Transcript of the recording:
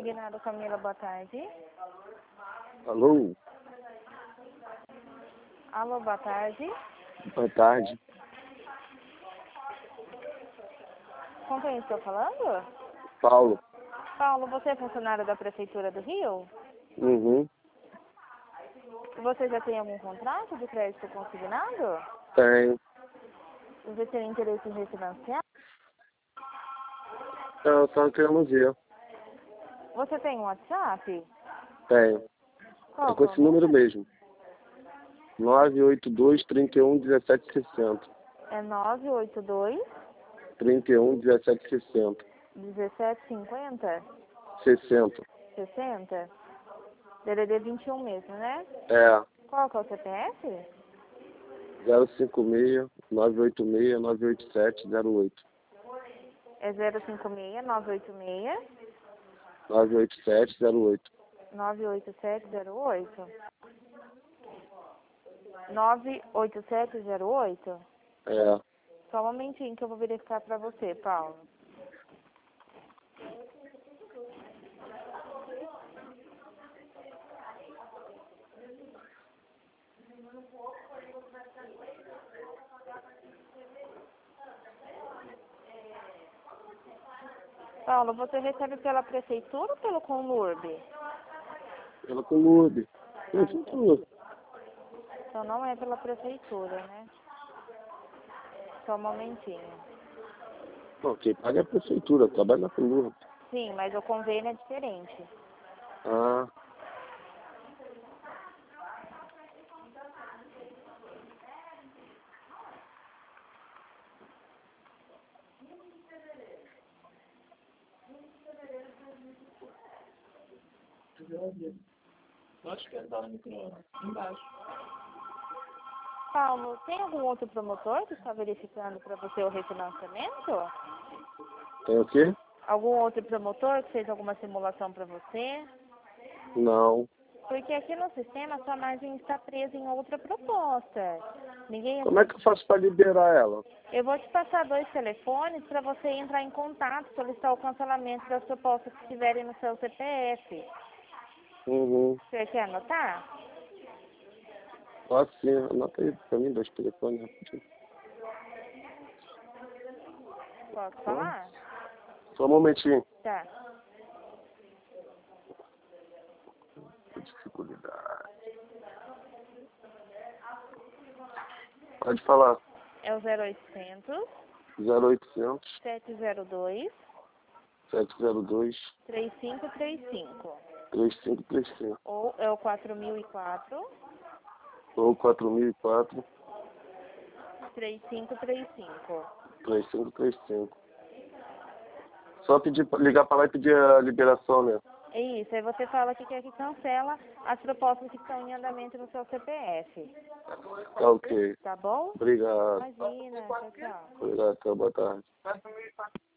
consignado, Camila, boa tarde. Alô? Alô, boa tarde. Boa tarde. Com quem estou falando? Paulo. Paulo, você é funcionário da Prefeitura do Rio? Uhum. Você já tem algum contrato de crédito consignado? Tenho. Você tem interesse em refinanciar? Eu só queremos ver. Você tem um WhatsApp? Tenho. Qual É com que é o esse número mesmo. 982 31 17 60. É 982 31 17 60. 1750 60. 60? DDD 21 mesmo, né? É. Qual que é o CPF? 056 986 987 08. É 056 986 987 08. 98708? 98708? É. Só um momentinho que eu vou verificar para você, Paulo. Paulo, você recebe pela prefeitura ou pelo Conlurb? Pela Colube. Prefeitura. Então não é pela prefeitura, né? Só um momentinho. Não, quem paga é a prefeitura. Trabalha na Colube. Sim, mas o convênio é diferente. Ah. Acho que é da micro-ondas, embaixo. Paulo, tem algum outro promotor que está verificando para você o refinanciamento? Tem o quê? Algum outro promotor que fez alguma simulação para você? Não. Porque aqui no sistema sua margem está presa em outra proposta. Ninguém... Como é que eu faço para liberar ela? Eu vou te passar 2 telefones para você entrar em contato, solicitar o cancelamento das propostas que estiverem no seu CPF. Uhum. Você quer anotar? Pode sim. Anota aí pra mim 2 telefones rapidinho. Posso falar? Só um momentinho. Tá. Dificuldade. Pode falar. É o 0800 0800 702 702 3535. 3535 Ou é o 4004 ou 4004 3535. 3535. Só ligar para lá e pedir a liberação, né? É isso, aí você fala que quer que cancela as propostas que estão em andamento no seu CPF. Tá ok. Tá bom? Obrigado. Imagina, tchau, tchau. Obrigado, boa tarde.